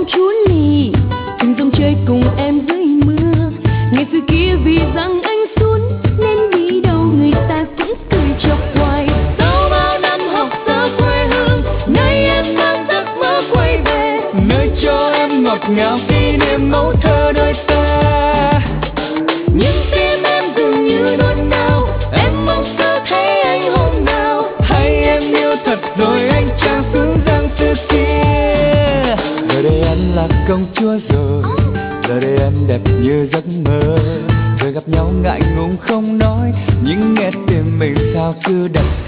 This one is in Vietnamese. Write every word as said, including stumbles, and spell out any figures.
chúa lì từng dòng chơi cùng em dưới mưa. Ngày xưa kia vì rằng anh xuân nên đi đâu người ta cũng cười chọc hoài. Sau bao năm học xa quê hương, nay em mang giấc mơ quay về, nơi cho em ngọt ngào kỷ niệm mẫu thơ đời ta. nhưng tim em dường như nôn nao. Em mong sao thấy anh hôm nào, Hay em yêu thật rồi anh chàng xuống giang xưa kia. Giờ đây em là công chúa rồi, giờ đây em đẹp như giấc mơ. Giờ gặp nhau ngại ngùng không nói, nhưng nghe tim mình sao cứ đập